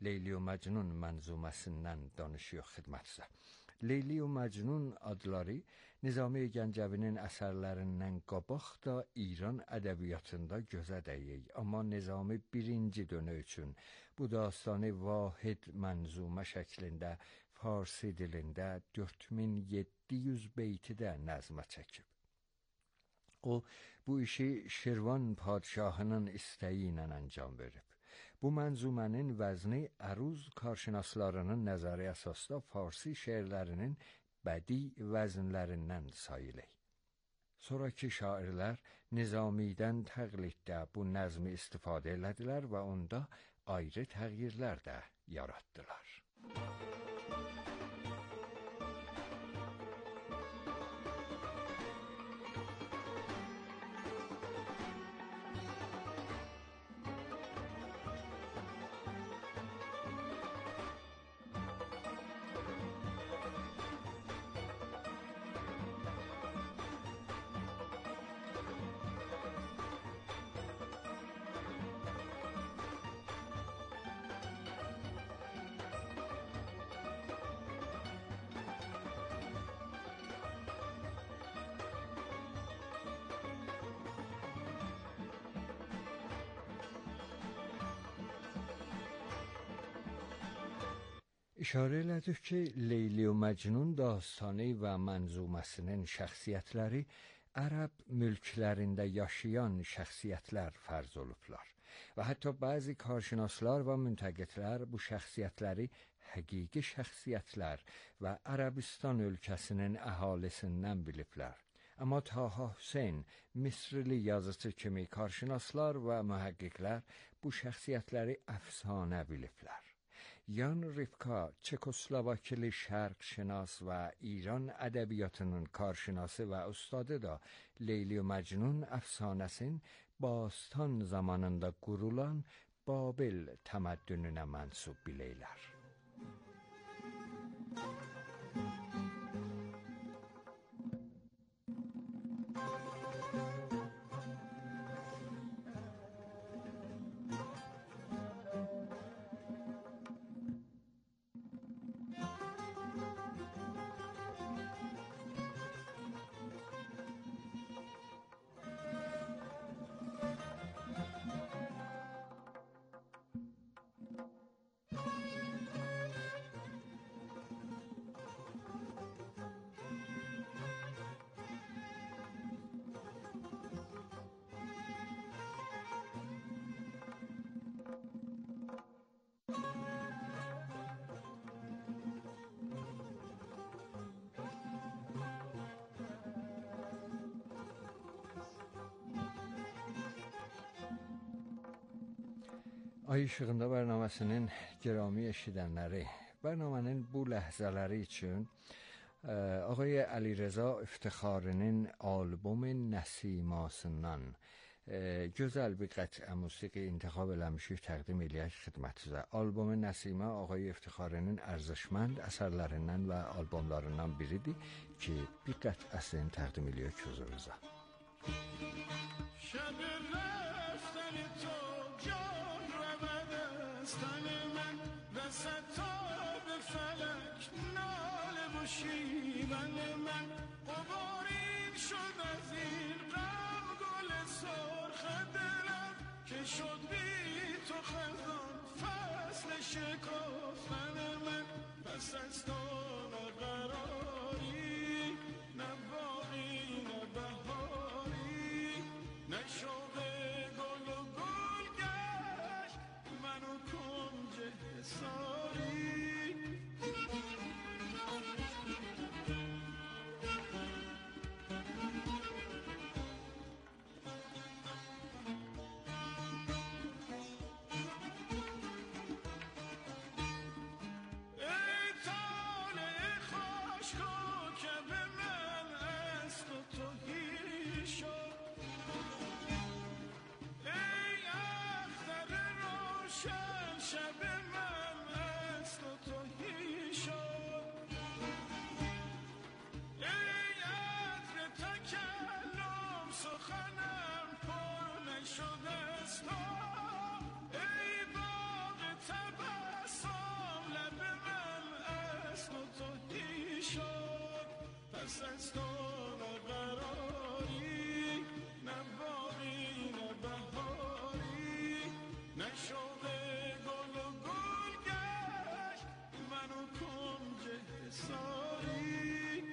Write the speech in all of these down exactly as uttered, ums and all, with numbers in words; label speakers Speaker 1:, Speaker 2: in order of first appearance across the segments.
Speaker 1: Leyli və Məcnun mənzuməsindən danışıyor xidmətinizə. Leyli və Məcnun adları Nizami Gəncəvinin əsərlərindən qabaq da İran ədəbiyyatında gözə dəyir. Amma Nizami birinci dönə üçün bu dastanı vahid mənzumə şəklində Farsi dilində dörd min yeddi yüz beytidə nəzmə çəkib. O, bu işi Şirvan padşahının istəyi ilə əncam verib. Bu mənzumənin vəzni əruz karşınaslarının nəzəri əsasda Farsi şeirlərinin bədii vəznlərindən sayılır. Sonraki şairlər Nizamidən təqliddə bu nəzmi istifadə elədilər və onda ayrı təğyirlər də yaratdılar. İşarə elədik ki, Leyli və Məcnun dastanı və mənzuməsinin şəxsiyyətləri ərəb mülklərində yaşayan şəxsiyyətlər fərz olublar və hətta bəzi karşınaslar və müntəqidlər bu şəxsiyyətləri həqiqi şəxsiyyətlər və Ərəbistan ölkəsinin əhalisindən biliblər. Amma Taha Hüseyn, Misrli yazıcı kimi karşınaslar və mühəqqiqlər bu şəxsiyyətləri əfsanə biliblər. Yan Rifka, Çekoslovakili şərqşünas və İran ədəbiyyatının karşınası və ustadı da Leyli və Məcnun əfsanəsin Bastan zamanında qurulan Babil təməddününə mənsub bilirlər. Ay İşığında bərnaməsinin gərami eşidənləri, bərnamənin bu ləhzələri üçün آقای علیرضا افتخارinin albom Nəsimasından gözəl bir qəطعə musiqi intixab eləmişik, təqdim eləyək xidmətinizə. Albom Nəsimə آقای افتخارinin ərزişmənd əsərlərindən və albomlarından biridir ki, bir qəطعəsini təqdim eləyək huzurunuza.
Speaker 2: شیون من قبارین شد از این غم گل سرخ دلم که شد بی تو خزان فصل شکفتن من پس از تو نه قراری نه باقی نه بهاری نه شوق گل و گل گشت منو کنج حصاری شب من پس از تو نه قراری، نه باقی نه بهاری، نه شوق گل و گل گشت منو کنج حصاری.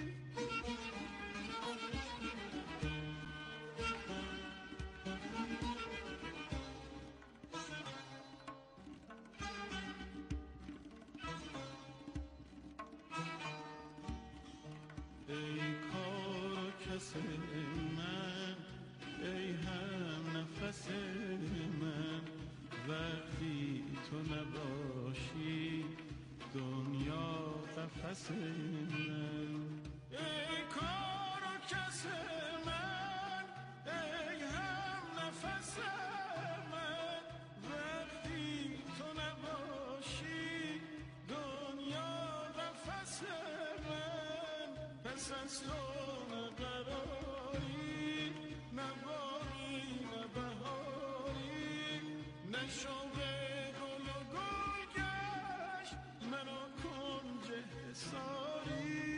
Speaker 2: ای کار و کس من، ای هم نفس من، وقتی تو نباشی دنیا قفس من. ای کار و کس من، ای هم نفس من، وقتی تو نباشی دنیا قفس من. پس از تو نه قراری، نه باقی نه بهاری، نه شوق گل و گل گشت منو کنج حصاری.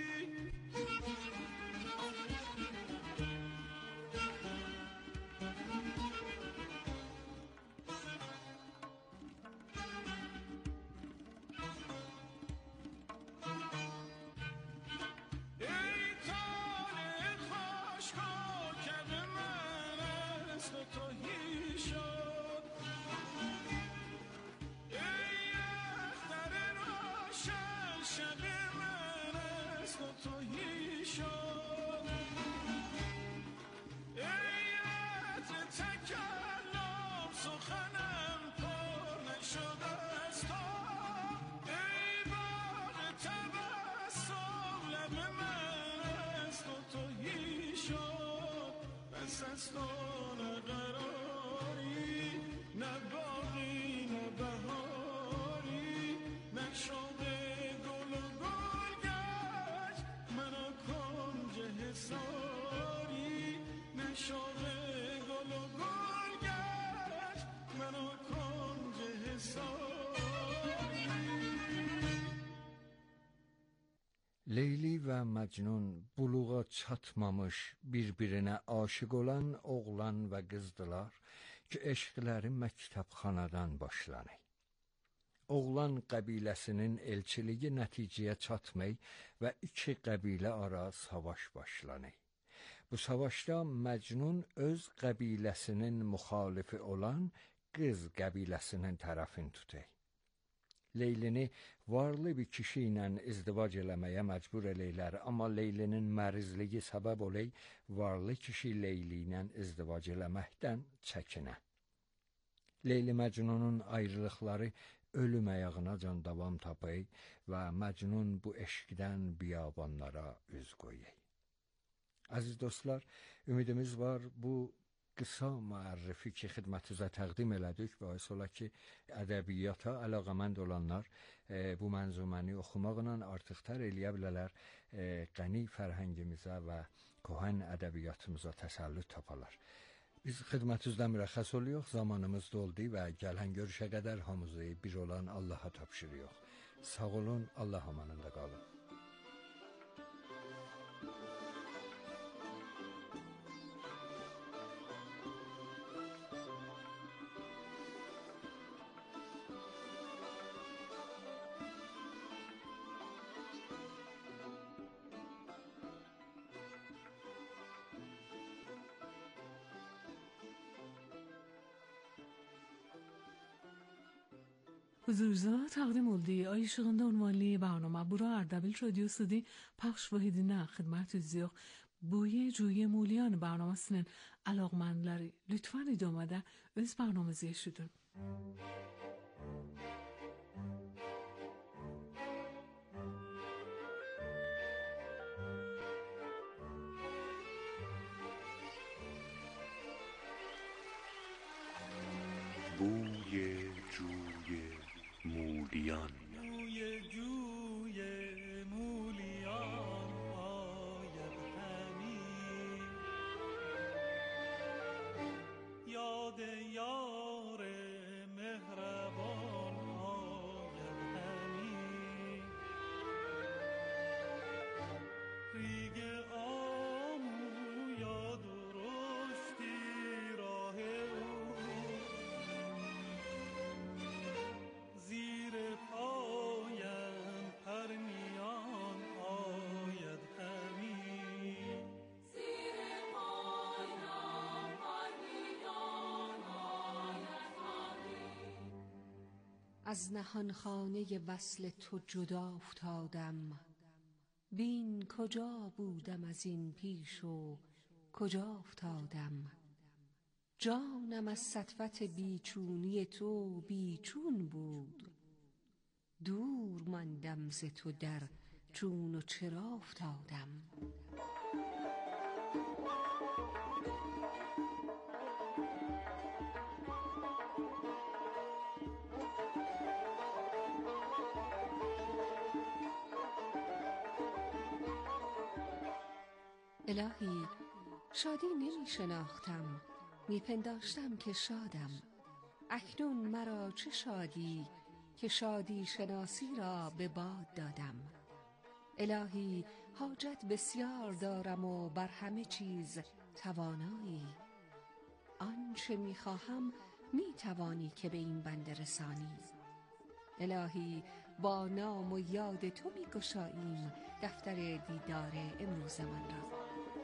Speaker 2: از تو نه قراری، نه باقی نه بهاری، نه شوق گل و گل گشت منو کنج حصاری، نه شوق گل و گل گشت منو کنج حصاری.
Speaker 1: Leyli və Məcnun buluğa çatmamış, bir-birinə aşiq olan oğlan və qızdılar ki, eşqləri məktəbxanadan başlanır. Oğlan qəbiləsinin elçiliyi nəticəyə çatmay və iki qəbilə ara savaş başlanır. Bu savaşda Məcnun öz qəbiləsinin müxalifi olan qız qəbiləsinin tərəfini tutur. Leylini varlı bir kişi ilə izdivac eləməyə məcbur eləyirlər, amma Leylinin mərizliyi səbəb olay varlı kişi Leyli ilə izdivac eləməkdən çəkinə. Leyli Məcnunun ayrılıqları ölüm ayağına can davam tapır və Məcnun bu eşqdən biyabanlara üz qoyur. Əziz dostlar, ümidimiz var bu qısa müərrifi ki, xidmətinizə təqdim elədik, bəis ola ki, ədəbiyyata əlaqəmənd olanlar e, bu mənzuməni oxumaqla artıq tər eləyə bilərlər, e, qəni fərhəngimizə və köhən ədəbiyyatımıza təsəllüt taparlar. Biz xidmətinizdən mürəxxəs oluyoruz, zamanımız doldu və gələn görüşə qədər hamımızı bir olan Allaha tapşırıyoruz. Sağ olun, Allah amanında qalın.
Speaker 3: Huzurunuzda təqdim oldu. Ay işığında ünvanlı برنامه bura Ardabil Radyo Sudi pəxş vahidinə xidmət ediyor. Buye Cuye Muliyan برنامه‌sinin əlaqmənləri lütfən idamada öz برنامه‌zi eşidin.
Speaker 4: بوی جوی مولیان
Speaker 2: بوی جوی مولیان آید همی، یاد یار مهربان آید همی، ریگ
Speaker 5: از نهانخانه وصل تو جدا افتادم. بین کجا بودم از این پیش و کجا افتادم. جانم از سطوت بیچونی تو بیچون بود. دور ماندم ز تو در چون و چرا افتادم. الهی شادی نمی شناختم، می پنداشتم که شادم. اکنون مرا چه شادی که شادی شناسی را به باد دادم. الهی حاجت بسیار دارم و بر همه چیز توانایی. آنچه می خواهم می توانی که به این بنده رسانی. الهی با نام و یاد تو می گشاییم دفتر دیدار امروز من را.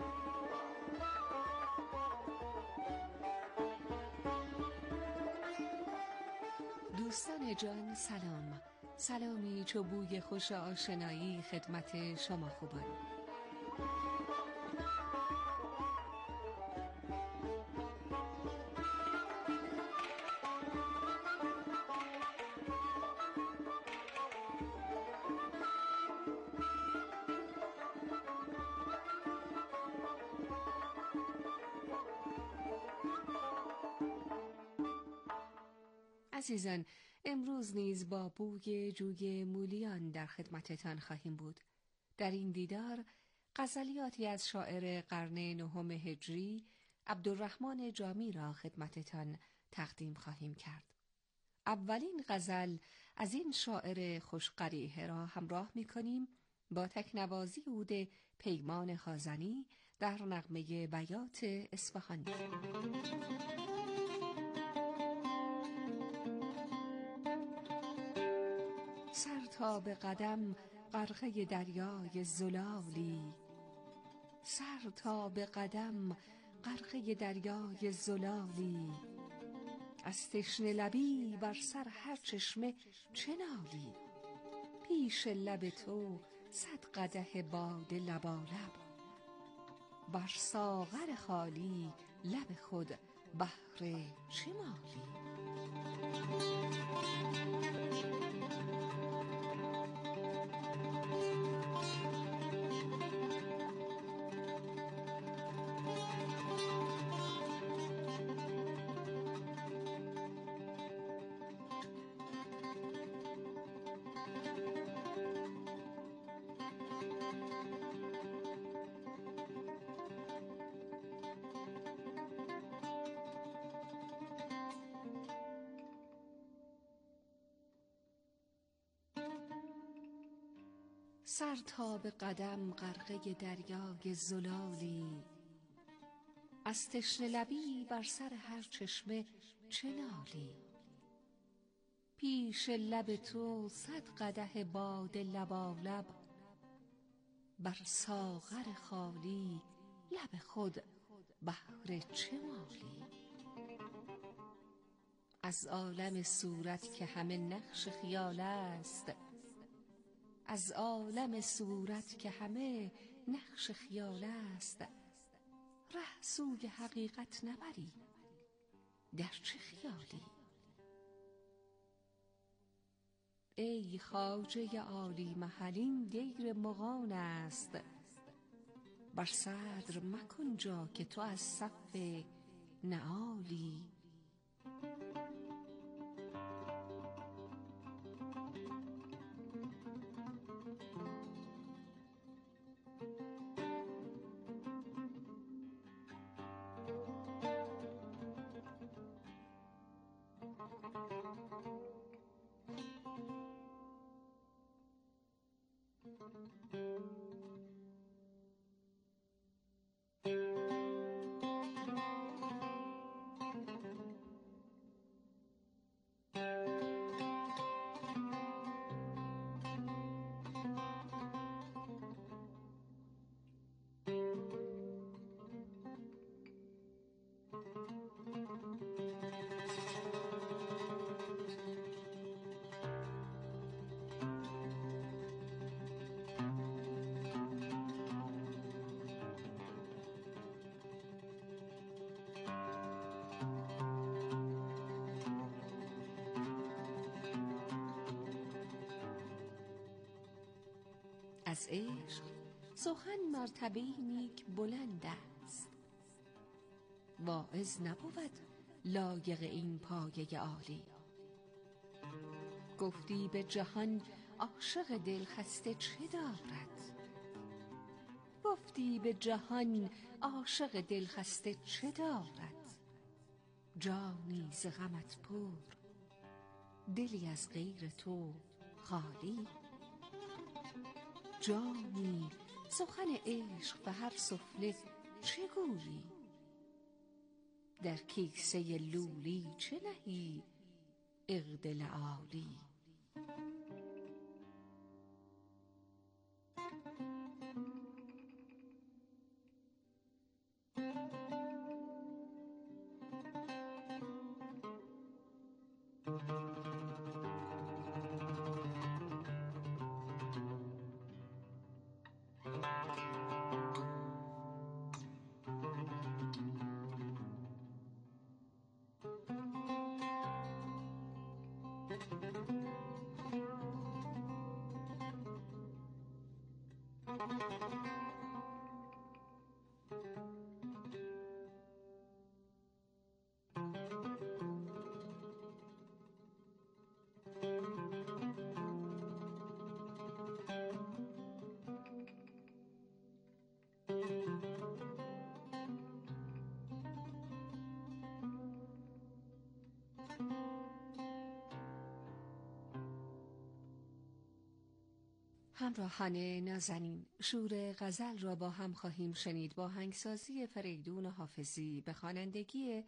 Speaker 5: دوستان جان سلام. سلامی چو بوی خوش آشنایی خدمت شما خوبان. عزیزان، امروز نیز با بوی جوی مولیان در خدمتتان خواهیم بود. در این دیدار غزلیاتی از شاعر قرن نهم هجری عبدالرحمن جامی را خدمتتان تقدیم خواهیم کرد. اولین غزل از این شاعر خوشقریحه را همراه می کنیم با تکنوازی عود پیمان خازنی در نغمه بیات اصفهانی. سر تا به قدم غرقه دریای زلالی، سر تا به قدم غرقه دریای زلالی. از تشنه لبی بر سر هر چشمه چه نالی. پیش لب تو صد قدح باده لبالب، بر ساغر خالی لب خود بهر چه مالی. سر تا به قدم غرقه دریای زلالی. از تشنه لبی بر سر هر چشمه چه نالی. پیش لب تو صد قدح باده لبالب، بر ساغر خالی لب خود بهر چه مالی. از عالم صورت که همه نقش خیال است، از عالم صورت که همه نقش خیال است. ره سوی حقیقت نبری در چه خیالی. ای خواجه عالی محل این دیر مغان است. بر صدر مکن جا که تو از صف نعالی. از عشق سخن مرتبه نیک بلند است. واعظ نبود لایق این پایه عالی. گفتی به جهان عاشق دلخسته چه دارد؟ گفتی به جهان عاشق دلخسته چه دارد؟ جانی ز غمت پر، دلی از غیر تو خالی. جانی سخن عشق به هر سفله چه گویی؟ در کیسه لولی چه نهی عقد لآلی؟ همراهان نازنین، شور غزل را با هم خواهیم شنید با آهنگسازی فریدون حافظی به خوانندگی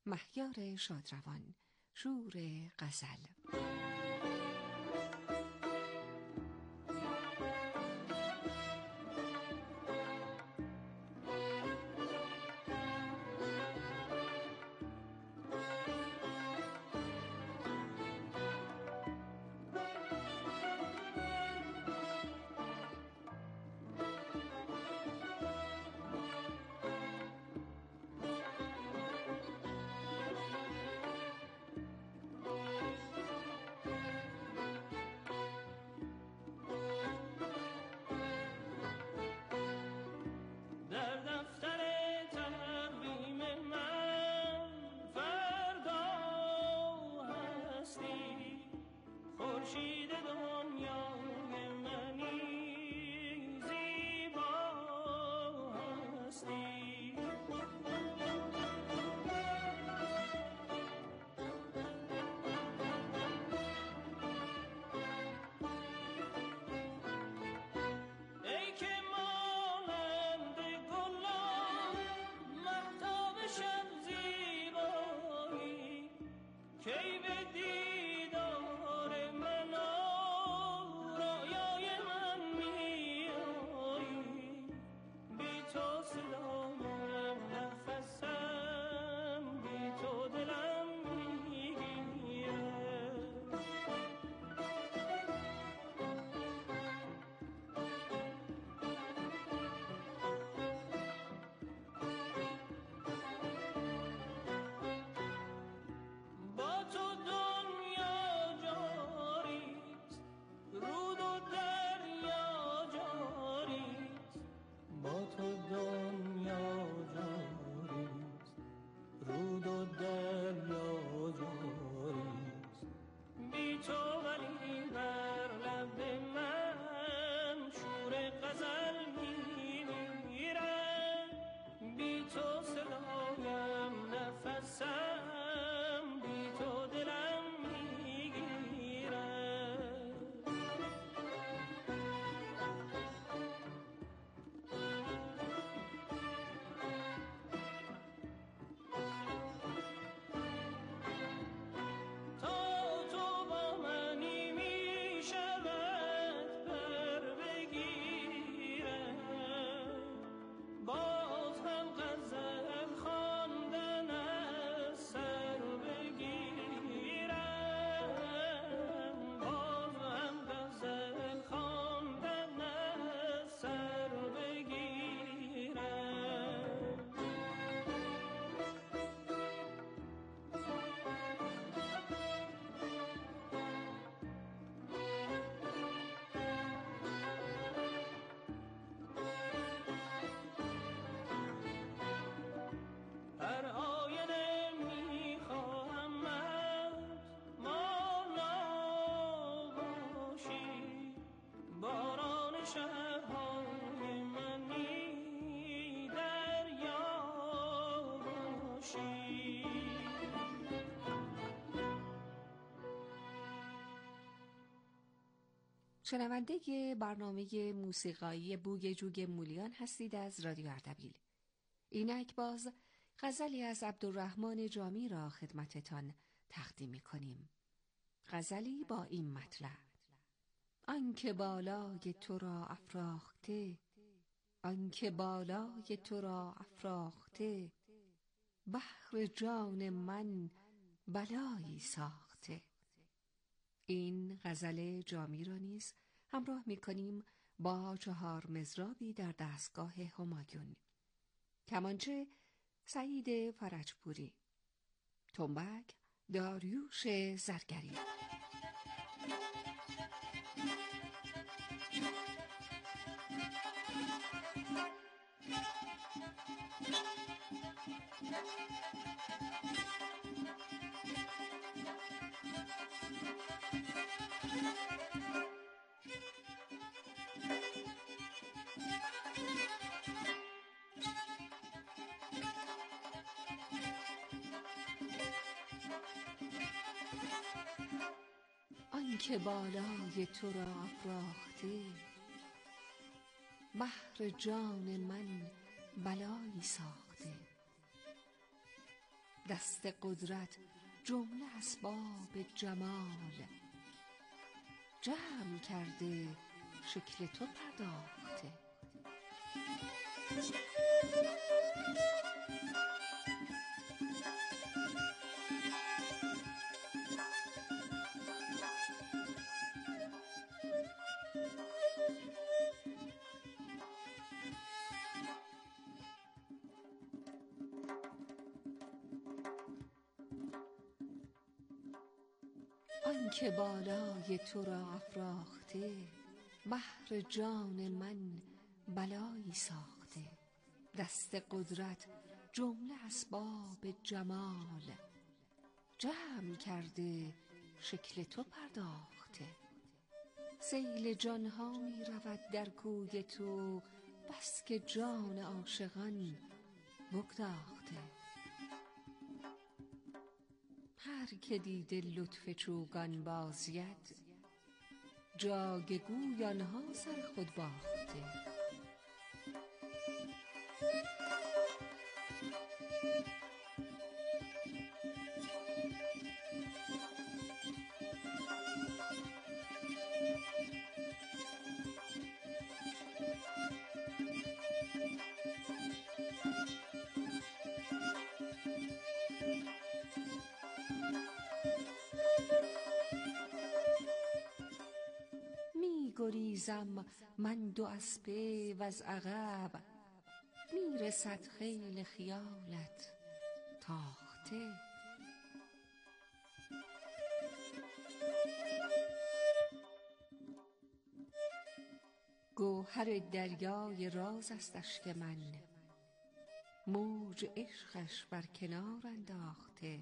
Speaker 5: مهیار شادروان. شور غزل.
Speaker 2: کی به دیدار من
Speaker 5: شنونده برنامه موسیقایی بوی جوی مولیان هستید از رادیو اردبیل. اینک باز غزلی از عبدالرحمن جامی را خدمتتان تقدیم می‌کنیم. غزلی با این مطلب: آنکه بالای تو را افراخته، آنکه بالای تو را افراخته، بحر جان من بلایی ساخته. این غزل جامی را نیز همراه می‌کنیم با چهار مضرابی در دستگاه همایون. کمانچه سعید فرجپوری، تنبک داریوش زرگری. آنکه بالای تو را افراخته، بحر جان من بلایی ساخته. دست قدرت جمله اسباب جمال، جمع کرده شکل تو پرداخته. آنکه بالای تو را افراخته، بحر جان من بلایی ساخته. دست قدرت جمله اسباب جمال، جمع کرده شکل تو پرداخته. سیل جانها می رود در کوی تو، بس که جان عاشقان بگداخته. هر که دیده لطف چوگان بازید، جای گوی آنها سر خود باخته. گریزم من دو اسبه وز عقب، میرسد خیل خیالت تاخته. گوهر دریای راز است اشک من، موج عشقش بر کنار انداخته.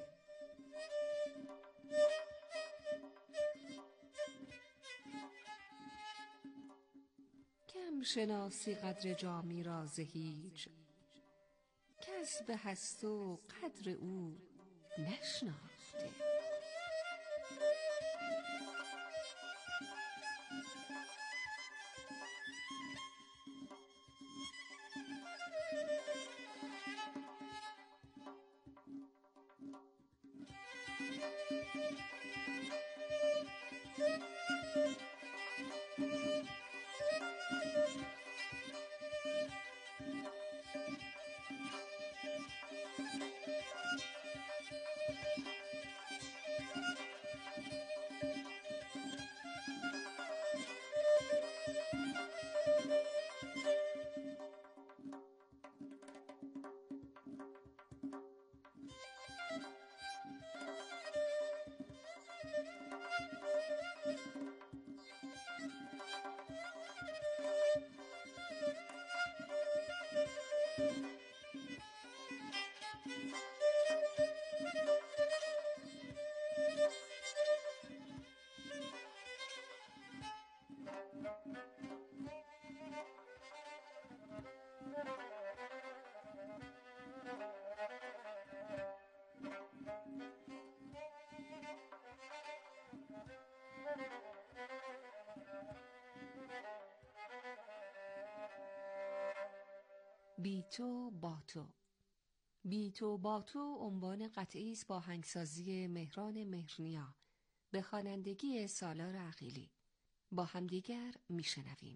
Speaker 5: کم شناسی قدر جامی را ز هیچ، کس به هست و قدر او نشناخته. بی تو با تو. بی تو با تو عنوان قطعی است با آهنگسازی مهران مهرنیا به خوانندگی سالار عقیلی. با همدیگر میشنویم.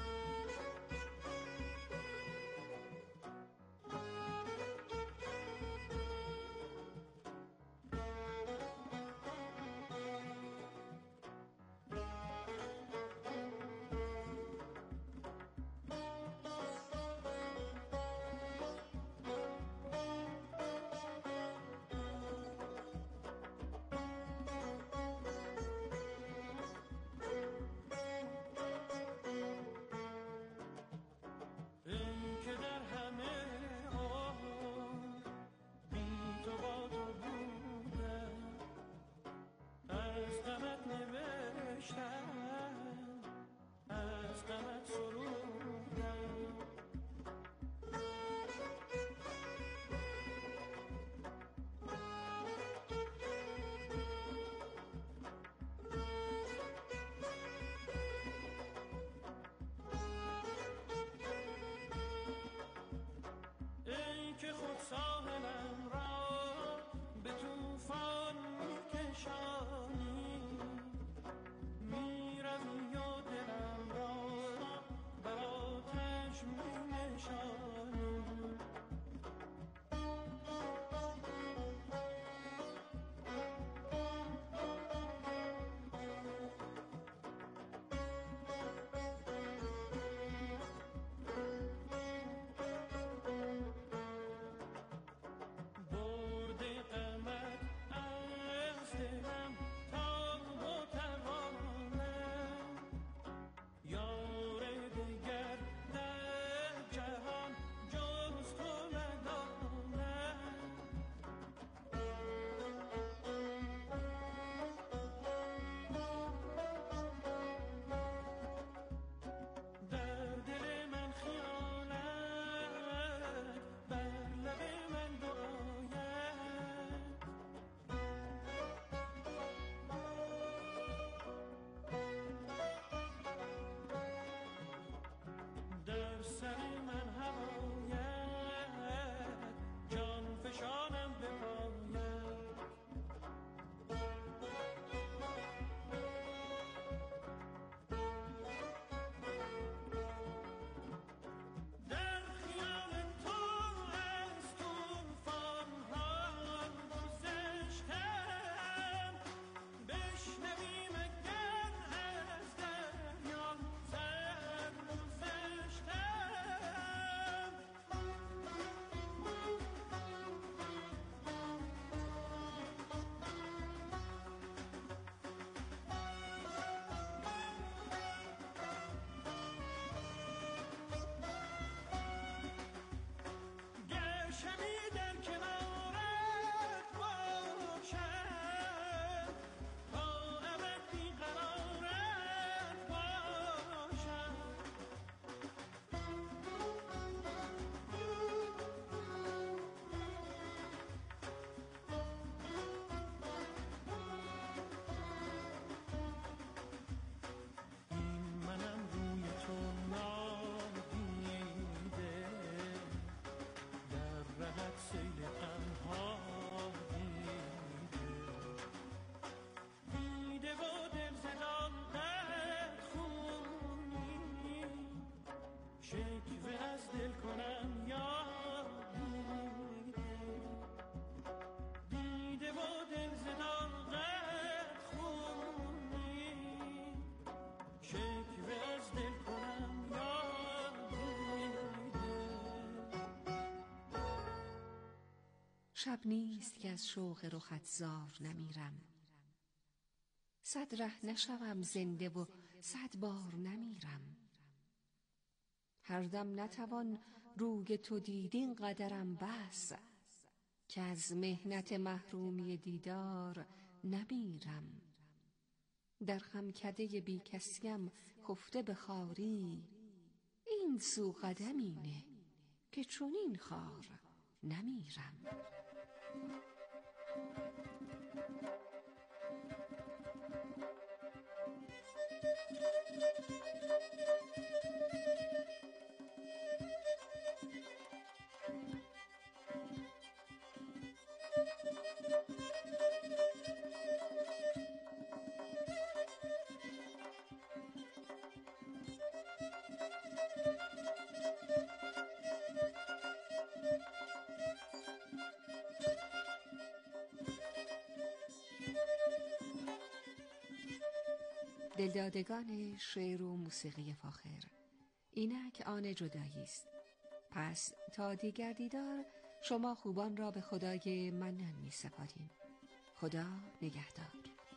Speaker 5: شب نیست که از شوق رخت زار نمیرم، صد ره نشوم زنده و صد بار نمیرم. هر دم نتوان روی تو دید این قدرم بس، که از محنت محرومی دیدار نمیرم. در خمکده بی کسیم خفته به خواری، این سو قدمی نه که چنین خوار نمیرم. دلدادگان شعر و موسیقی فاخر، اینک آن جدایی است. پس تا دیگر دیدار شما خوبان را به خدای منان می سپاریم. خدا نگهدار.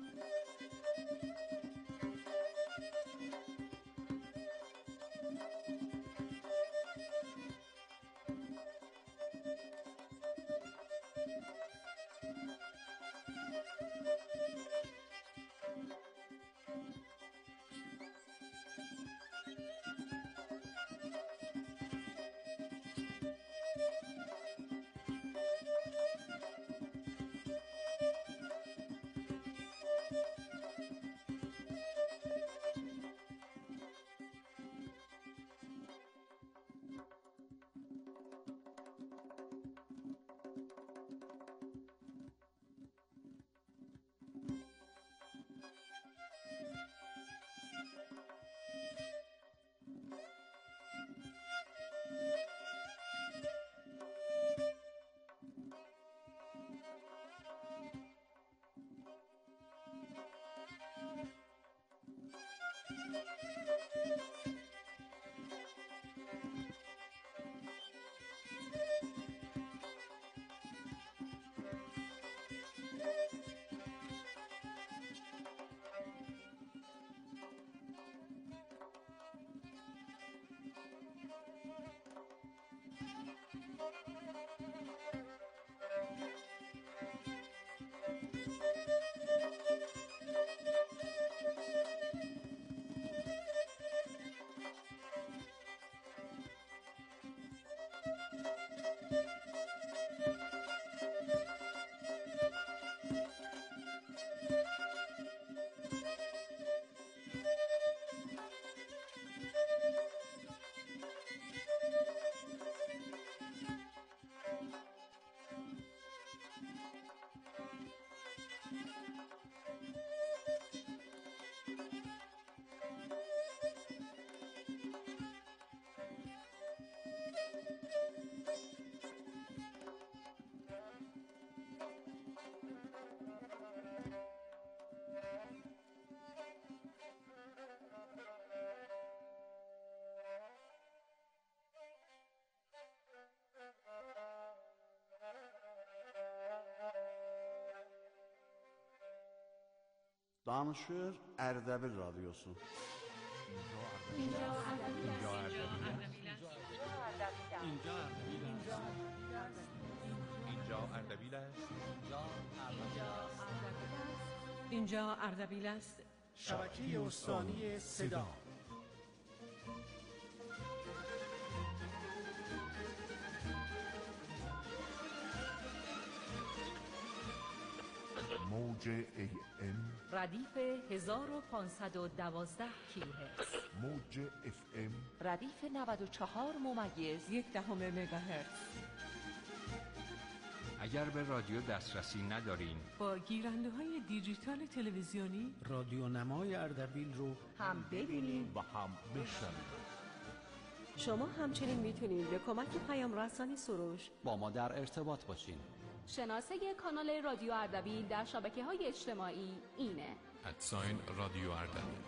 Speaker 6: Danışır Ərdəbil Radyosu.
Speaker 2: اینجا اردبیل است.
Speaker 7: اینجا اردبیل است.
Speaker 2: شبکه استانی صدا.
Speaker 8: موج ای ام
Speaker 7: ردیف هزار و پانصد و دوازده کیلوهرتز.
Speaker 8: موج اف ام
Speaker 7: ردیف نود و چهار ممیز یک دهم مگاهرتز.
Speaker 1: اگر به رادیو دسترسی ندارین،
Speaker 3: با گیرنده های دیجیتال تلویزیونی
Speaker 9: رادیو نمای اردبیل رو
Speaker 7: هم ببینید
Speaker 8: و هم بشنوید.
Speaker 7: شما همچنین میتونید به کمک پیام رسانی سروش
Speaker 9: با ما در ارتباط باشین.
Speaker 10: شناسه کانال رادیو اردبیل در شبکه‌های اجتماعی اینه:
Speaker 11: ادساین رادیو اردبیل.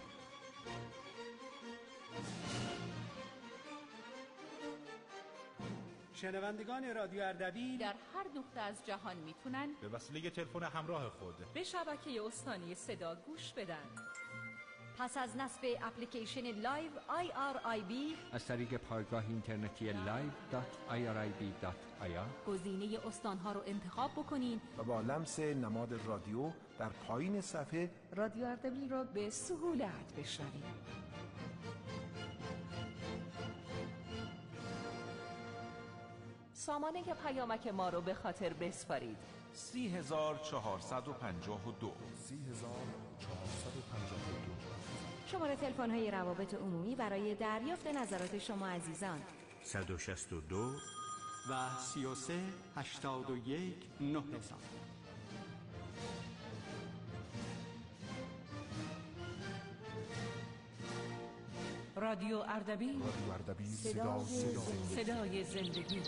Speaker 9: شنوندگان رادیو اردبیل
Speaker 10: در هر نقطه از جهان میتونن
Speaker 11: به وسیله تلفن همراه خود
Speaker 7: به شبکه استانی صدا گوش بدن.
Speaker 10: پس از نصب اپلیکیشن لایو آی آر آی بی
Speaker 1: از طریق پایگاه اینترنتی لایو دات آی آر آی بی دات آی آر
Speaker 10: گزینه استانها رو انتخاب بکنین
Speaker 8: و با لمس نماد رادیو در پایین صفحه
Speaker 5: رادیو اردبیل را به سهولت بشنوید.
Speaker 7: سامانه پیامک ما رو به خاطر بسپارید:
Speaker 11: سی هزار چهارصد و پنجاه و دو
Speaker 8: سی هزار چهارصد و پنجاه و دو.
Speaker 10: شماره تلفن های روابط عمومی برای دریافت نظرات شما عزیزان:
Speaker 4: صد و شصت و دو
Speaker 9: و سی و سه هشتاد و یک نه هزار.
Speaker 7: رادیو اردبیل،
Speaker 8: رادیو اردبیل، صدا صدا
Speaker 7: صدای زندگی.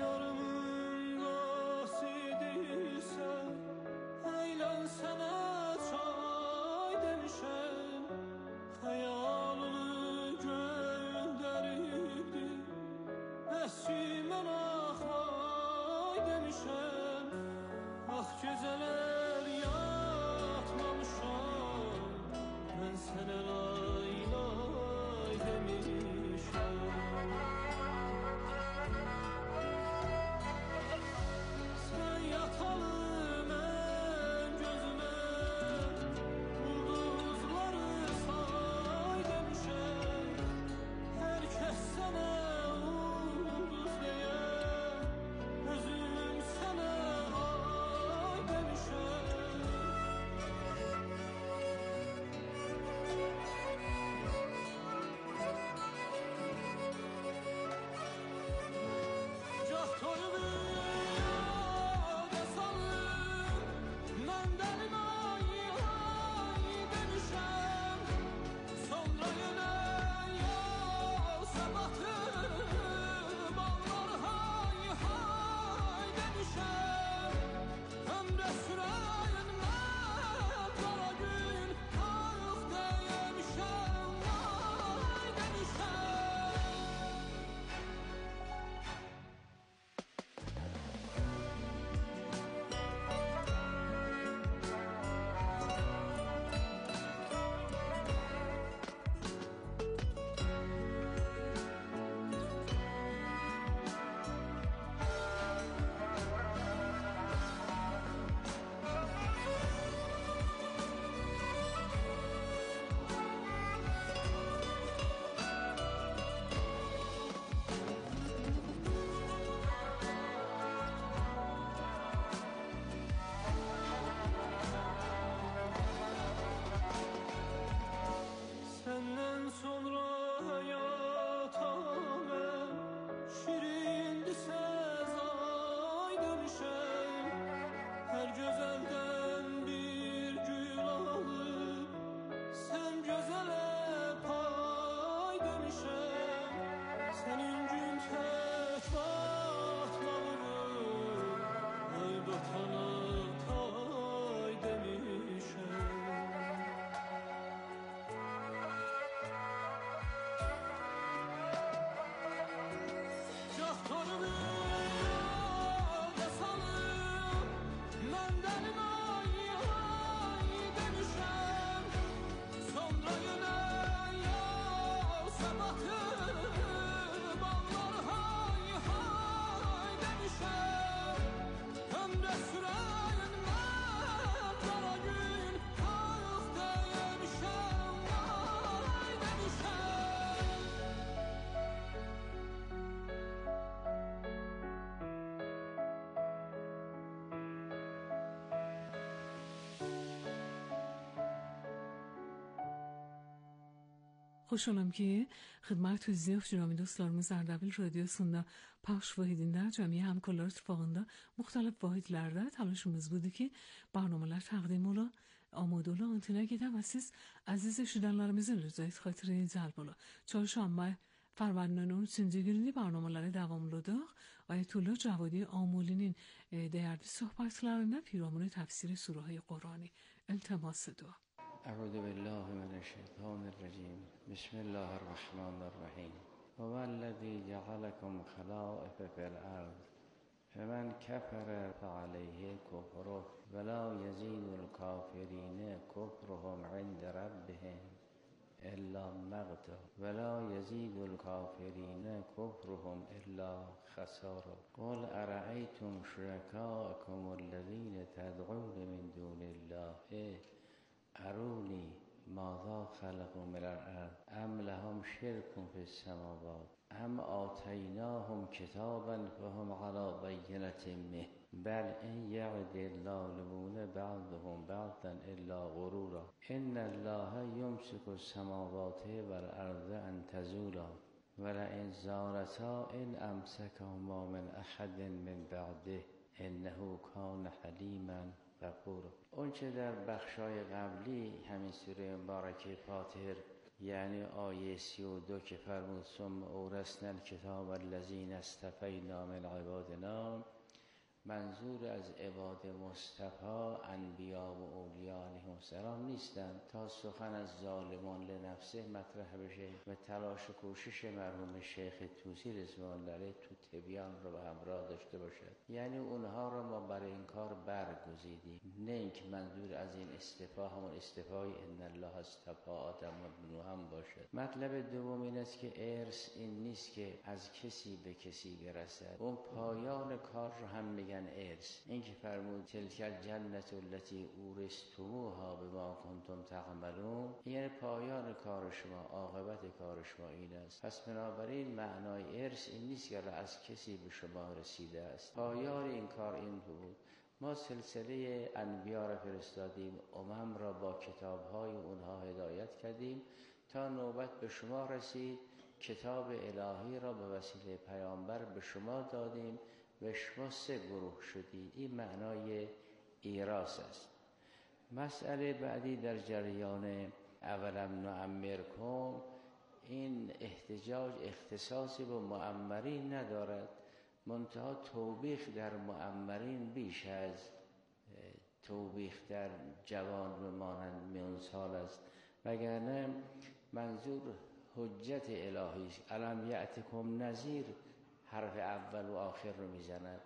Speaker 3: خوشحالم که xidmat tüzüyor jurami dostlarımız Ardabil Radyosu'nda paylaş vahidinde camiye hamkarlar اتفاقında muhtelif vahidlerde تلاشımız budur ki برنامه‌lar تقدیم ola, آماده ola, antena gede ve siz aziz şidanlarımızın rızayet hatırı celb ola. Çarşamba فروردین on üçüncü gününde برنامه‌ları devamlıdır. Ayetullah Cavadi Amoli'nin değerli sohbetlerinde piramın tefsiri Sure-i Kur'an'ı iltimas ediyor.
Speaker 12: اعوذ بالله من الشیطان الرجیم بسم الله الرحمن الرحیم هو الذی جعلكم خلائف فی الارض فمن كفر فعليه كفره ولا يزيد الكافرين كفرهم عند ربهم الا مقتا ولا يزيد الكافرين كفرهم الا خسارا قل ارأيتم شركاءكم الذين تدعون من دون الله اروني ماذا خلقوا من الارض ام لهم شرك في السماوات ام آتيناهم كتابا فهم على بينة منه بل ان يعد الظالمون بعضهم بعضا الا غرورا ان الله يمسك السماوات والارض ان تزولا ولئن زالتا ان امسكهما من احد من بعده انه كان حلیما غفورا. اون چه در بخشای قبلی همین سوره مبارکه فاطر یعنی آیه سی و دو که فرمود ثم اورثنا الکتاب الذین اصطفینا من عبادنا، منظور از عباد مصطفی انبیا و اولیاء علیهم السلام نیستند تا سخن از ظالمان لنفسه مطرح بشه و تلاش و کوشش مرحوم شیخ طوسی رضوان الله علیه تو تبیان رو به همراه داشته باشد. یعنی اونها رو ما برای این کار برگزیدیم، نه اینکه منظور از این استفا همون استفای ان الله اصطفی آدم و نوح هم باشد. مطلب دوم این است که ارث این نیست که از کسی به کسی برسد، اون پایان کار رو هم میگن ارث. این که فرمود تلک الجنة التي اورثتموها بما کنتم تعملون، یعنی پایان کار شما، عاقبت کار شما این است. پس بنابراین معنای ارث این نیست که از کسی به شما رسیده است، پایان این کار این بود. ما سلسله انبیا را فرستادیم، امم را با کتاب‌های اونها هدایت کردیم تا نوبت به شما رسید، کتاب الهی را به وسیله پیامبر به شما دادیم و شما سه گروه شدید. این معنای ایراث است. مسئله بعدی در جریان اولم نعمرکم، این احتجاج اختصاصی به معمرین ندارد، منتها توبیخ در معمرین بیش از توبیخ در جوان و مانند میون سال است، وگرنه منظور حجت الهی است. الم یأتکم نذیر حرف اول و آخر رو میزند،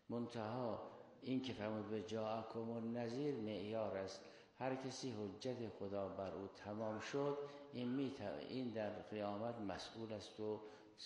Speaker 12: منتها این که فرمود به جاءکم النذیر معیار است. هر کسی حجت خدا بر او تمام شد، این, می این در قیامت مسئول است و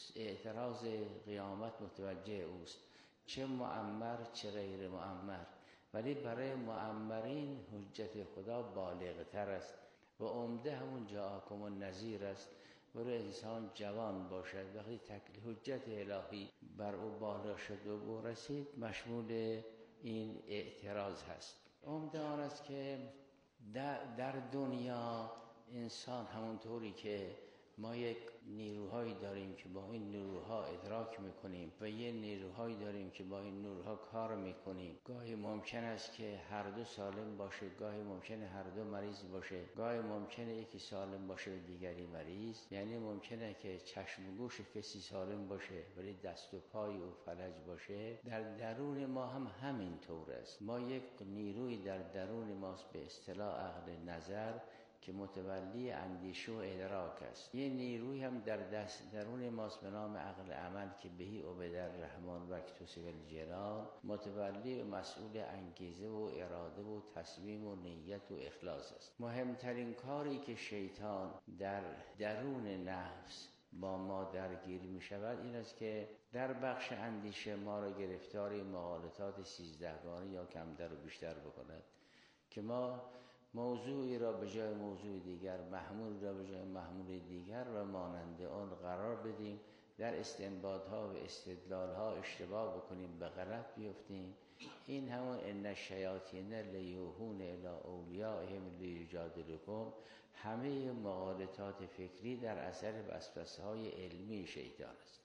Speaker 12: اعتراض قیامت متوجه اوست، چه معمر چه غیر معمر. ولی برای معمرین حجت خدا بالغ تر است و عمده همون جاءکم النذیر است. برای انسان جوان باشد، وقتی تکلیف حجت الهی بر او بالغ شد و برسید، مشمول این اعتراض هست. عمده آن است که در, در دنیا انسان همونطوری که ما یک نیروهایی داریم که با این نیروها ادراک میکنیم و یه نیروهایی داریم که با این نیروها کار میکنیم، گاهی ممکن است که هر دو سالم باشه، گاهی ممکنه هر دو مریض باشه، گاهی ممکنه یکی سالم باشه و دیگری مریض. یعنی ممکنه که چشم و گوش کسی سالم باشه ولی دست و پای او فلج باشه. در درون ما هم همین طور است. ما یک نیروی در درون ماست به اصطلاح عقل نظر که متولی اندیشه و ادراک است. یه نیروی هم در دست درون ماست به نام عقل عمل که بهی عبد الرحمن و اکتسب الجنان، متولی و مسئول انگیزه و اراده و تصمیم و نیت و اخلاص است. مهمترین کاری که شیطان در درون نفس با ما درگیر می شود این است که در بخش اندیشه ما را گرفتاری مغالطات سیزدهگانه یا کمتر و بیشتر بکند که ما موضوعی را به جای موضوع دیگر، محمول را به جای محمول دیگر و مانند آن قرار بدیم، در استنباطها و استدلالها اشتباه بکنیم، به غلط بیفتیم. این همون ان الشیاطین لیوحون الی اولیائهم لیجادلوکم، همه مغالطات فکری در اثر وسوسه‌های علمی شیطان است.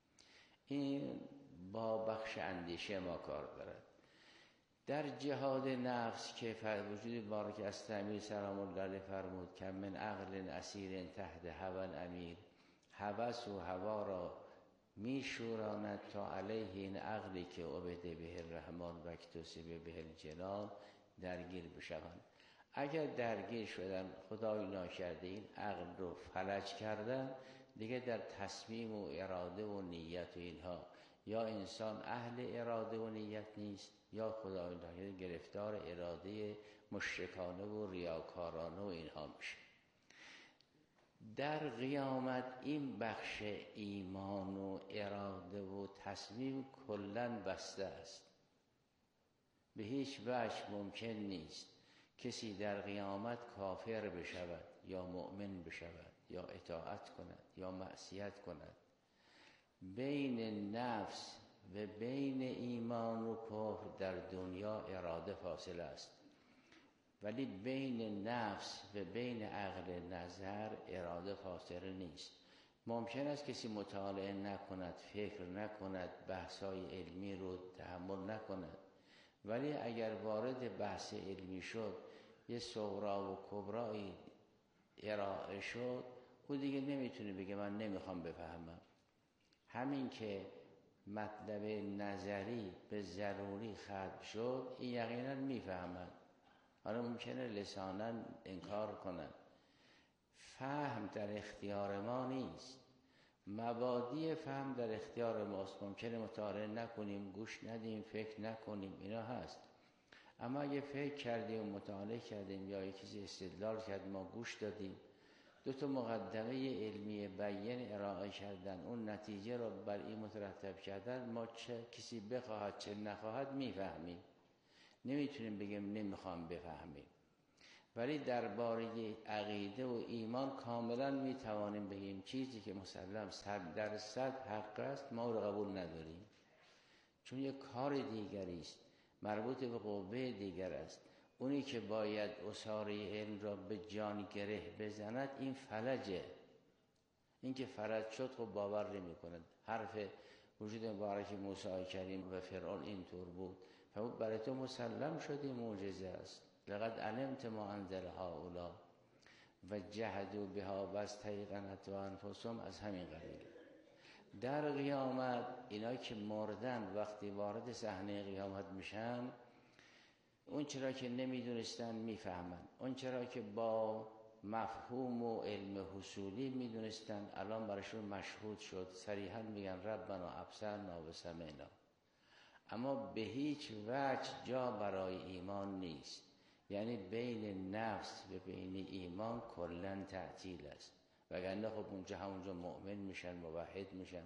Speaker 12: این با بخش اندیشه ما کار دارد. در جهاد نفس که وجود بارک از امیر سلام الله علیه فرمود که من عقل اسیر تحت هوا امیر، هوس و هوا را می شوراند تا علیه این عقلی که عبده به الرحمن و اکتسب به الجنان درگیر بشوند. اگر درگیر شدن، خدای ناکرده این عقل رو فلج کردن، دیگه در تصمیم و اراده و نیت و اینها یا انسان اهل اراده و نیت نیست یا خدای ناکرده گرفتار اراده مشرکانه و ریاکارانه و اینها میشه. در قیامت این بخش ایمان و اراده و تصمیم کلن بسته است. به هیچ وجه ممکن نیست کسی در قیامت کافر بشود یا مؤمن بشود یا اطاعت کند یا معصیت کند. بین نفس و بین ایمان و کفر در دنیا اراده فاصله است، ولی بین نفس و بین عقل نظر اراده فاصله نیست. ممکن است کسی مطالعه نکند، فکر نکند، بحث‌های علمی رو تحمل نکند، ولی اگر وارد بحث علمی شد، یه صغرا و کبرایی ارائه شد، او دیگه نمیتونه بگه من نمیخوام بفهمم. همین که مطلب نظری به ضروری ختم شد، این یقینا میفهمن. حالا ممکنه لسانا انکار کنن. فهم در اختیار ما نیست، مبادی فهم در اختیار ماست. ممکنه مطالعه نکنیم، گوش ندیم، فکر نکنیم، اینا هست. اما اگه فکر کردیم و مطالعه کردیم یا یک چیزی استدلال کرد، ما گوش دادیم، دو تا مقدمه علمی بیان ارائه کردن، اون نتیجه رو بر این مترتب کردن، ما چه کسی بخواهد چه نخواهد میفهمیم. نمیتونیم بگیم نمیخوام بفهمیم. ولی درباره عقیده و ایمان کاملا میتوانیم بگیم چیزی که مسلم صد درصد حق است ما رو قبول نداریم، چون یک کار دیگری است، مربوط به قوه دیگر است. اونی که باید اساره علم را به جان گره بزند این فلجه. این که فرج شد خب باور نمی کند. حرف وجود مبارک موسی کریم و فرعون اینطور بود، فهمود برای تو مسلم شدی، معجزه است. لقد علمت ما انزل هؤلاء و جهدوا بها و استیقنت و انفسهم، از همین قبیل. در قیامت اینا که مردن وقتی وارد صحنه قیامت میشن، اون چرا که نمیدونستن میفهمن، اون چرا که با مفهوم و علم حصولی میدونستن الان براشون مشهود شد. صریحا میگن ربنا ابصرنا و سمعنا. اما به هیچ وجه جا برای ایمان نیست. یعنی بین نفس و بین ایمان کلن تعطیل است. وگرنه خب اونجا همونجا مؤمن میشن، موحد میشن.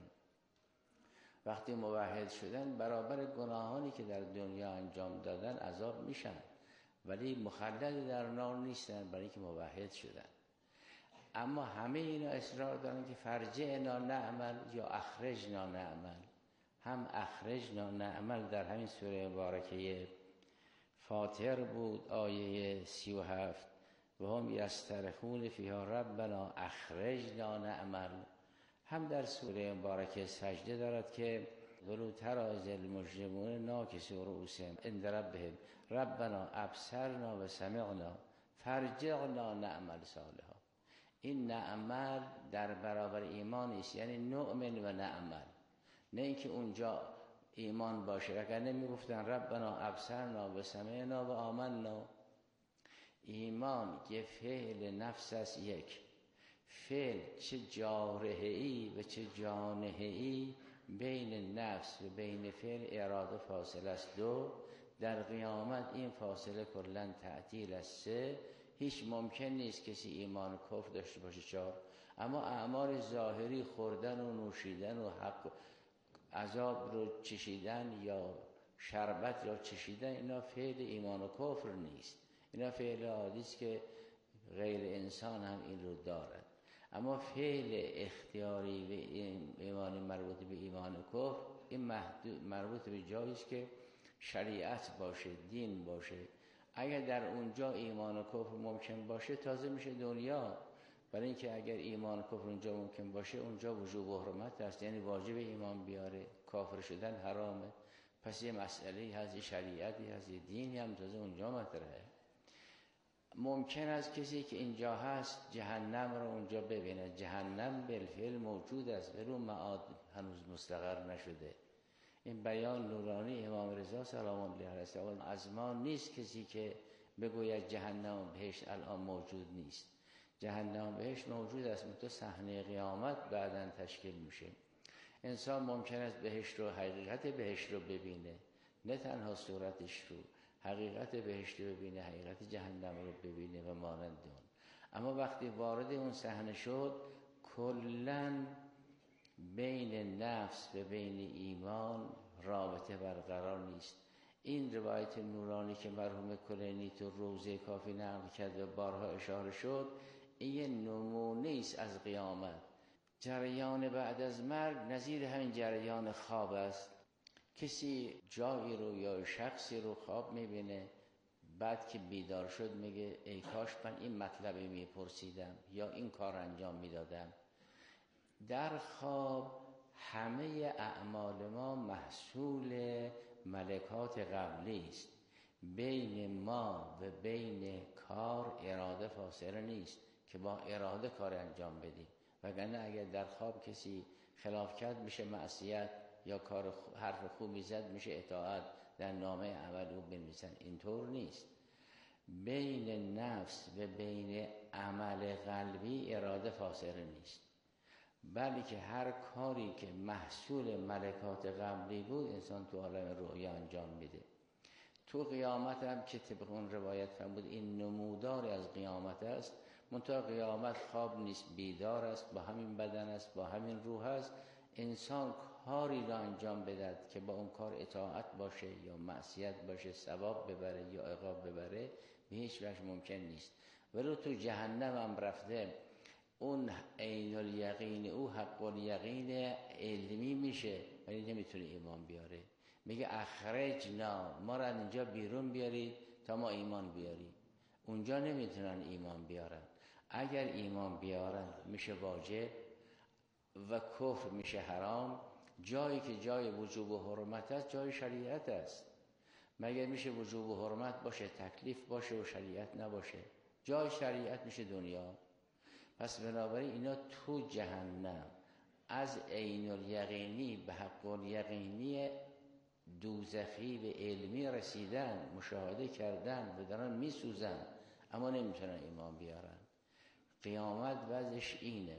Speaker 12: وقتی موحد شدن برابر گناهانی که در دنیا انجام دادن عذاب میشن، ولی مخلد در نار نیستن، برای اینکه موحد شدن. اما همه اینا اصرار دارن که فرجعنا نعمل یا اخرجنا نعمل. هم اخرجنا نعمل در همین سوره مبارکه فاطر بود، آیه سی و هفت، و هم یسترخون فیها ربنا اخرجنا نعمل. هم در سوره مبارکه سجده دارد که ولو تری ذی المجرمون ناکسوا رؤوسهم عند ربهم ربنا ابصرنا و سمعنا فرجعنا نعمل صالحا. این نعمل در برابر ایمان است، یعنی نؤمن و نعمل. نه اینکه اونجا ایمان باشه، وگرنه میگفتن ربنا ابصرنا و سمعنا و آمنا. ایمان یه فعل نفس است. یک فعل چه جارحه‌ای و چه جانحه‌ای بین نفس و بین فعل اراده فاصله است. دو در قیامت این فاصله کلن تعطیل است. سه هیچ ممکن نیست کسی ایمان کفر داشته باشه. چهار اما اعمال ظاهری، خوردن و نوشیدن و حق عذاب رو چشیدن یا شربت رو چشیدن، اینا فعل ایمان و کفر نیست. اینا فعل عادی است که غیر انسان هم این رو دارد. اما فعل اختیاری و ایمان مربوط به ایمان و کفر، این مربوط به جایی است که شریعت باشه، دین باشه. اگر در اونجا ایمان و کفر ممکن باشه تازه میشه دنیا. برای اینکه اگر ایمان و کفر اونجا ممکن باشه، اونجا وجوب و حرمت است، یعنی واجب ایمان بیاره، کافر شدن حرامه. پس یه مسئله هست، یه شریعتی هست، یه دینی هم تازه اونجا مطرحه. ممکن است کسی که اینجا هست جهنم رو اونجا ببینه. جهنم بالفعل موجود است، ولی معاد هنوز مستقر نشده. این بیان نورانی امام رضا سلام الله علیه از ما نیست کسی که بگوید جهنم و بهشت الان موجود نیست. جهنم و بهشت موجود است، منتها صحنه قیامت بعداً تشکیل میشه. انسان ممکن است بهشت رو، حقیقت بهشت رو ببینه، نه تنها صورتش رو، حقیقت بهشت رو ببینه، حقیقت جهنم رو ببینه و مانند اون. اما وقتی وارد اون صحنه شد، کلاً بین نفس و بین ایمان رابطه برقرار نیست. این روایت نورانی که مرحوم کلینی تو روزه کافی نقل کرد و بارها اشاره شد، این یه نمونه است از قیامت. جریان بعد از مرگ نظیر همین جریان خواب است. کسی جایی رو یا شخصی رو خواب میبینه، بعد که بیدار شد میگه ای کاش من این مطلبی میپرسیدم یا این کار انجام میدادم. در خواب همه اعمال ما محصول ملکات قبلی است. بین ما و بین کار اراده فاصله نیست. که با اراده کار انجام بدیم، وگرنه اگر در خواب کسی خلاف کرد میشه معصیت، یا کار حرف خوبی زد میشه اطاعت، در نامه عمل او بنویسن. اینطور نیست. بین نفس و بین عمل قلبی اراده فاصله نیست، بلکه هر کاری که محصول ملکات قبلی بود انسان تو عالم رویا انجام میده. تو قیامت هم که طبق اون روایت فرمود این نموداری از قیامت است، منتها قیامت خواب نیست، بیدار است، با همین بدن است، با همین روح است. انسان کاری را انجام بدهد که با اون کار اطاعت باشه یا معصیت باشه، ثواب ببره یا عقاب ببره، به هیچ وجه ممکن نیست. ولو تو جهنم هم رفته، اون عین الیقین، او حق الیقین علمی میشه، ولی نمیتونه ایمان بیاره. میگه اخرجنا، ما را اینجا بیرون بیارید تا ما ایمان بیاریم. اونجا نمیتونن ایمان بیارن. اگر ایمان بیارن میشه واجب و کفر میشه حرام. جایی که جای وجوب و حرمت است جای شریعت است. مگر میشه وجوب و حرمت باشه، تکلیف باشه و شریعت نباشه؟ جای شریعت میشه دنیا. پس بنابراین اینا تو جهنم از عین الیقینی به حق الیقینی دوزخی و علمی رسیدن، مشاهده کردن و دارن میسوزن، اما نمیتونن ایمان بیارن. قیامت وضعش اینه.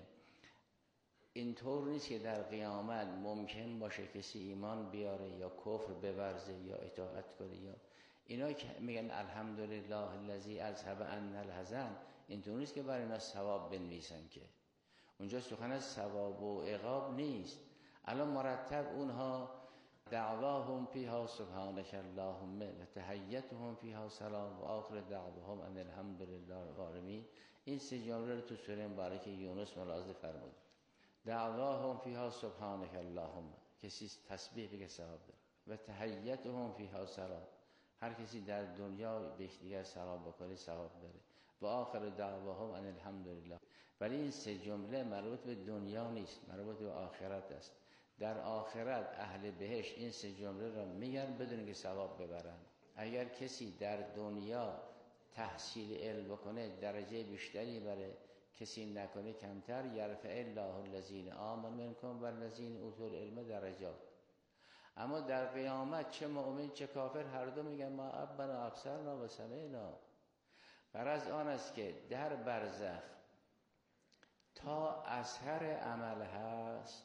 Speaker 12: اینطور نیست که در قیامت ممکن باشه کسی ایمان بیاره یا کفر بورزه یا اطاعت کنه. یا اینا که میگن الحمدلله الذی اذهب عنا الحزن، اینطور نیست که برای اینا ثواب بنویسن، که اونجا سخن از ثواب و عقاب نیست. الان مرتب اونها دعواهم فیها سبحانك اللهم و تحیتهم فیها سلام و آخر دعواهم ان الحمدلله رب العالمین. این سه جمله رو تو سوره مبارکه یونس ملاحظه فرمود. دعواهم فیها سبحانك اللهم، کسی تسبیح بگه ثواب داره. و تحیتهم فیها سلام، هر کسی در دنیا به یکدیگر سلام بکنه ثواب داره. و آخر دعواهم ان الحمدلله. ولی این سه جمله مربوط به دنیا نیست، مربوط به آخرت است. در آخرت اهل بهشت این سه جمله را میگن بدون که ثواب ببرن. اگر کسی در دنیا تحصیل علم بکنه درجه بیشتری بره، کسی نکنه کمتر. یرفع الله الذین آمنوا منکم والذین اوتوا العلم درجات. اما در قیامت چه مؤمن چه کافر هر دو میگن ما ابنا ابصرنا و سمعنا. غرض آن است که در برزخ تا اثر عمل هست،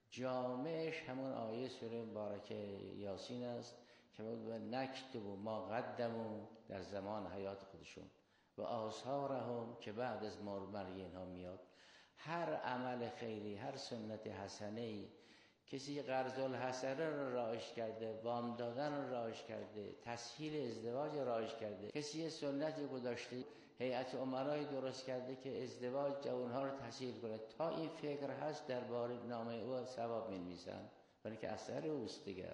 Speaker 12: جامعش همون آیه سوره مبارکه یاسین است که بود نکتب ما قدموا در زمان حیات خودشون و آثارهم که بعد از مرگ اینها میاد. هر عمل خیری، هر سنت حسنه‌ای، کسی قرض الحسنه رو رایج کرده، وام دادن رو رایج کرده، تسهیل ازدواج رو رایج کرده، کسی سنتی گذاشته، هیئت امرای درست کرده که ازدواج جوانها رو تسهیل کنه، تا این فکر هست درباره نامه او ثواب می‌نویسن، ولی که اثر اوست دیگر.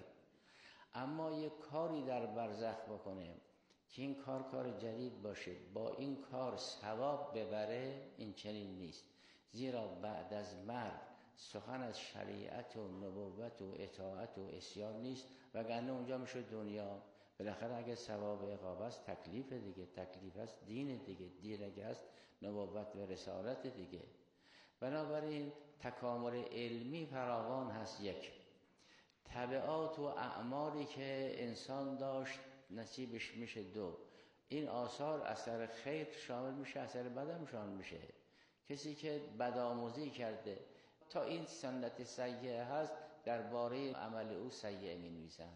Speaker 12: اما یک کاری در برزخ بکنه که این کار کار جدید باشه، با این کار ثواب ببره، این چنین نیست. زیرا بعد از مرگ سخن از شریعت و نبوت و اطاعت و عصیان نیست، وگرنه اونجا میشه دنیا. بالاخره اگه ثواب و عقاب است تکلیف دیگه، تکلیف است دین دیگه، دین اگه است نبوت و رسالت دیگه. بنابراین تکامل علمی فراوان هست. یک، تبعات و اعمالی که انسان داشت نصیبش میشه. دو، این آثار اثر خیر شامل میشه، اثر بدم شامل میشه. کسی که بدآموزی کرده تا این سنت سیئه هست درباره عمل او سیئه می‌نویسن.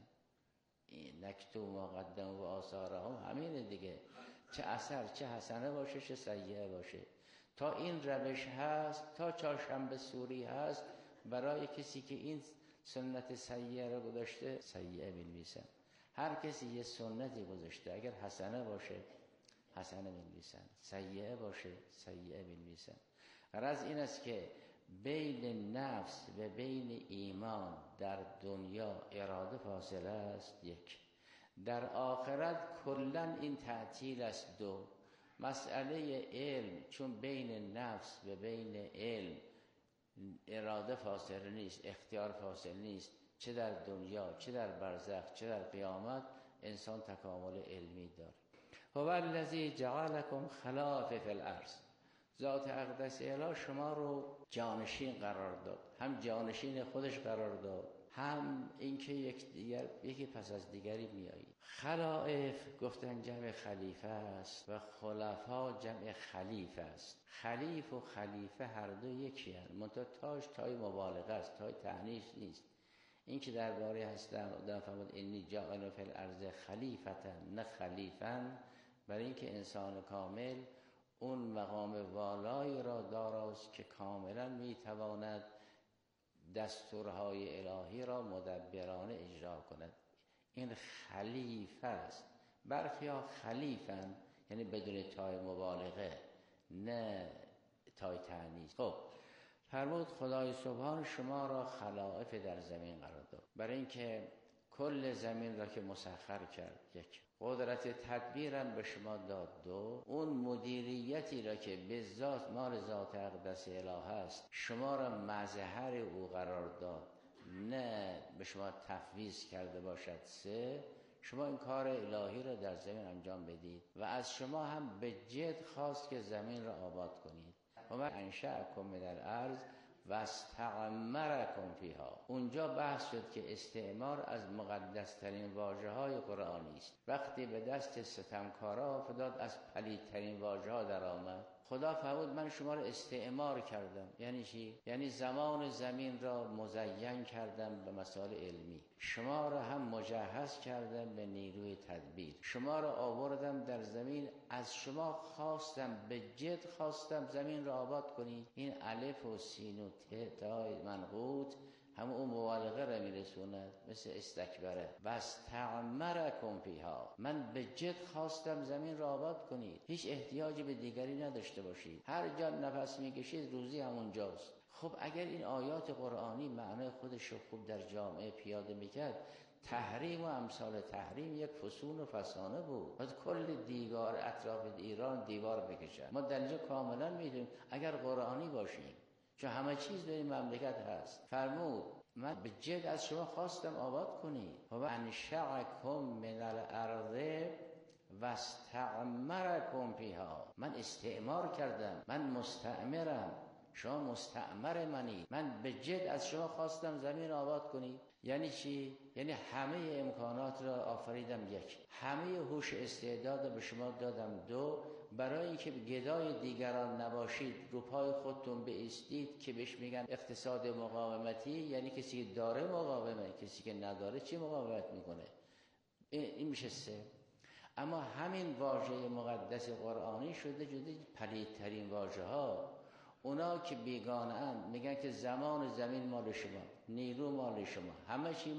Speaker 12: این نکتب ما قدم و آثارهم همینه دیگه، چه اثر چه حسنه باشه چه سیئه باشه. تا این روش هست، تا چهارشنبه سوری هست، برای کسی که این سنت سیئه رو گذاشته سیئه می‌نویسن. هر کسی یه سنتی گذاشته، اگر حسنه باشه حسنه می‌نویسن، سیئه باشه سیئه می‌نویسن. غرض این است که بین نفس و بین ایمان در دنیا اراده فاصله است. یک، در آخرت کلن این تعطیل است. دو، مسئله علم چون بین نفس و بین علم اراده فاصله نیست، اختیار فاصله نیست، چه در دنیا چه در برزخ چه در قیامت انسان تکامل علمی داره. هو الذی جعلکم خلائف فی الارض، ذات اقدس الهی شما رو جانشین قرار داد، هم جانشین خودش قرار داد، هم اینکه یک دیگر یکی پس از دیگری میایید. خلائف گفتن جمع خلیفه است و خلفا جمع خلیفه است. خلیف و خلیفه هر دو یکی هست، منتها تاش تای مبالغه است، تای تعنیف نیست. این که درباره هستم آدم فرمود انی جاعل فی الارض خلیفتا نه خلیفن، برای اینکه انسان کامل اون مقام والایی را داراست که کاملا میتواند دستورهای الهی را مدبرانه اجرا کند. این خلیفه است. برخی ها خلیفن یعنی بدون تای مبالغه نه تای تعنیف. خب فرمود خدای سبحان شما را خلائف در زمین قرار داد، برای اینکه کل زمین را که مسخر کرد، یک قدرت تدبیرم به شما داد، دو اون مدیریتی را که به ذات مال ذات اقدس اله است شما را مظهر او قرار داد، نه به شما تفویض کرده باشد، سه شما این کار الهی را در زمین انجام بدید و از شما هم به جد خواست که زمین را آباد کنید. و من انشأکم من الارض و استعمرکم فیها. اونجا بحث شد که استعمار از مقدسترین واژه های قرآنی است. وقتی به دست ستمکارا افتاد از پلیدترین واژه ها در آمد. خدا فرمود من شما را استعمار کردم. یعنی چی؟ یعنی زمان زمین را مزین کردم به مسائل علمی، شما را هم مجهز کردم به نیروی تدبیر، شما را آوردم در زمین، از شما خواستم به جد خواستم زمین را آباد کنید. این الف و سین و ت تای منقوط هم اون مبالغه را میرسوند، مثل استکبره. بس تعمرکم فیها، من به جد خواستم زمین را آباد کنید، هیچ احتیاجی به دیگری نداشته باشید، هر جا نفس میکشید روزی همونجاست. خب اگر این آیات قرآنی معنای خودش رو خوب در جامعه پیاده میکرد، تحریم و امثال تحریم یک فسون و فسانه بود، باید کل دیوار اطراف ایران دیوار بکشن. ما در اینجا کاملا میدونیم اگر قرآنی باشیم، چون همه چیز در این مملکت هست. فرمود من به جد از شما خواستم آباد کنید. و انشأکم من الارض و استعمرکم فیها، من استعمار کردم، من مستعمرم، شما مستعمر منید، من به جد از شما خواستم زمین آباد کنید. یعنی چی؟ یعنی همه امکانات را آفریدم، یک همه هوش استعداد به شما دادم، دو برای اینکه گدای دیگران نباشید، رو پای خودتون بایستید که بهش میگن اقتصاد مقاومتی، یعنی کسی که داره مقاومه، کسی که نداره چی مقاومت میکنه. این میشه سه. اما همین واژه مقدس قرآنی شده جده پلیدترین واژه ها. اونا که بیگانه اند میگن که زمان زمین مال شما، نیرو مال شما، همه چی